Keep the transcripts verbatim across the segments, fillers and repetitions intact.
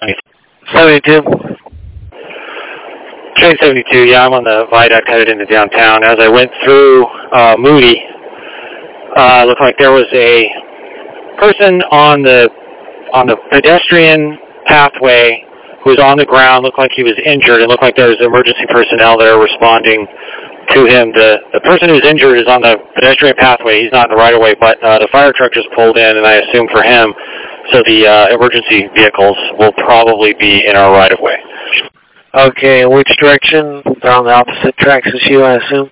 seventy-two. Train seventy-two, yeah, I'm on the viaduct headed into downtown. As I went through uh, Moody, uh, it looked like there was a person on the on the pedestrian pathway who was on the ground. Looked like he was injured. It looked like there was emergency personnel there responding to him. The the person who's injured is on the pedestrian pathway. He's not in the right-of-way, but uh, the fire truck just pulled in, and I assume for him, so the uh, emergency vehicles will probably be in our right-of-way. Okay, which direction? They're on the opposite tracks as you, I assume?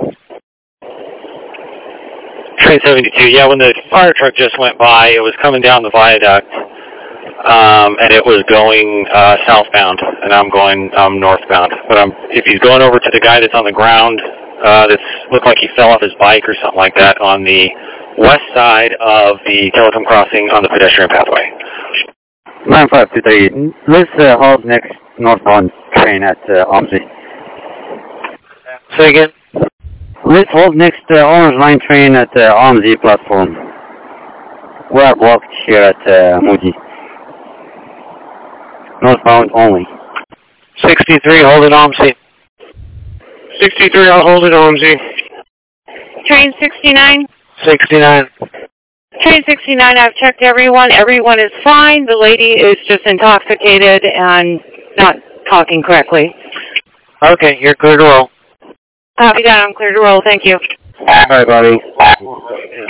Train seventy-two, yeah, when the fire truck just went by, it was coming down the viaduct, um, and it was going uh, southbound, and I'm going um, northbound. But I'm, if he's going over to the guy that's on the ground, uh, that looked like he fell off his bike or something like that on the west side of the telecom crossing on the pedestrian pathway. nine five two three, let's uh, hold next northbound train at uh, Omsey. Say again? Let's hold next uh, Orange Line train at uh, Omsey platform. We are blocked here at uh, Moody. Northbound only. sixty-three, hold it Omsey. sixty-three, I'll hold it Omsey. Train sixty-nine? sixty-nine. Train sixty-nine, I've checked everyone. Everyone is fine. The lady is just intoxicated and not talking correctly. Okay, you're clear to roll. Copy that. I'm clear to roll. Thank you. Bye, buddy.